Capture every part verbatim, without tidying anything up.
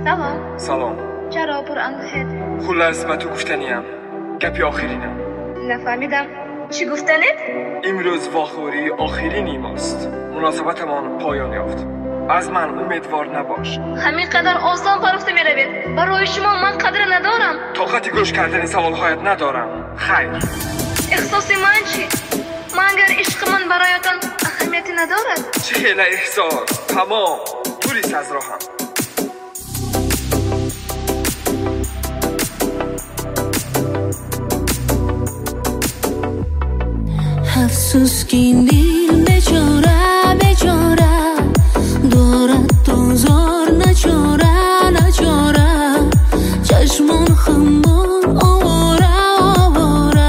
سلام. سلام. چرا پر انگشت؟ خلاص با تو گفتنیم. گپی آخرینم. نفهمیدم. چی گفتنید؟ امروز واخوری آخرین است. مناسبتمان پایان یافت. از من امیدوار نباش. همین قدر آسان فرفته می روید. برای شما من قدر ندارم. طاقت گوش کردن سوالهایت ندارم. خیر. احساس من چی؟ من اگر عشق من برایتان اهمیتی ندارد. چه خیلی احساس. تمام. دوریست از راهم. افسوس که این دل بچاره بچاره دارد دوزار نچاره نچاره چشمان خمار آواره آواره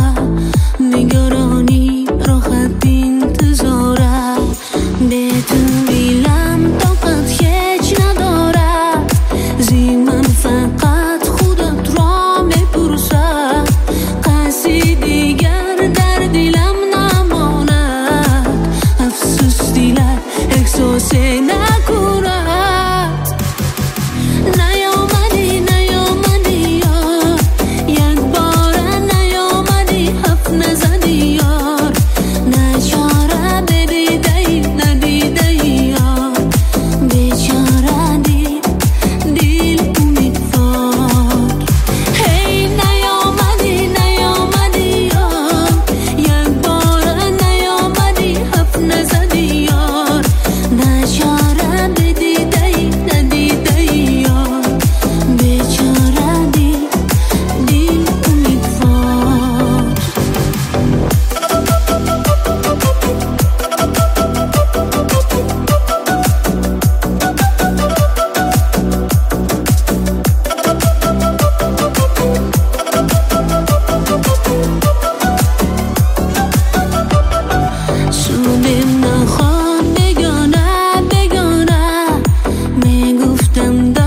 نگرانی راحت انتظاره به تو بیلم طاقت هیچ نداره زی من فقط خودت را میپرسه قصی دیگر در دلم نماند افسوس دیلت احساس نکند نیامدی نیامدی یار یک باره نیامدی حرف نزدی یار نچاره بدیدی ندیدی یار بیچاره دل دل امیدوار هی نیامدی نیامدی یار یک باره نیامدی حرف نزدی یار نچاره بدیدی ندیدی یار بیچاره دل دل امیدوار سودم نخواد بگانه بگانه میگفتم